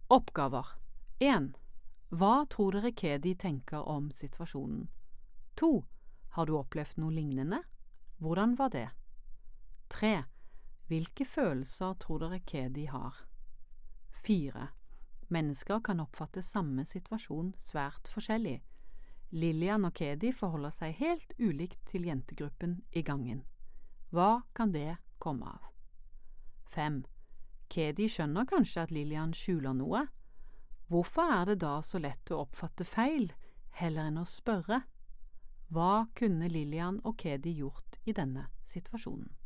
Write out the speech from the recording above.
Oppgaver 1. Hva tror dere Kedi tenker om situasjonen? 2. Har du opplevd noe lignende? Hvordan var det? 3. Hvilke følelser tror dere Kedi har? 4. Mennesker kan oppfatte samme situasjon svært forskjellig. Lillian og Kedi forholder seg helt ulikt til jentegruppen i gangen. Hva kan det komme av? 5. Kedi skjønner kanskje at Lillian skjuler noe. Hvorfor er det da så lett å oppfatte feil, heller enn å spørre? Hva kunne Lillian og Kedi gjort i denne situasjonen?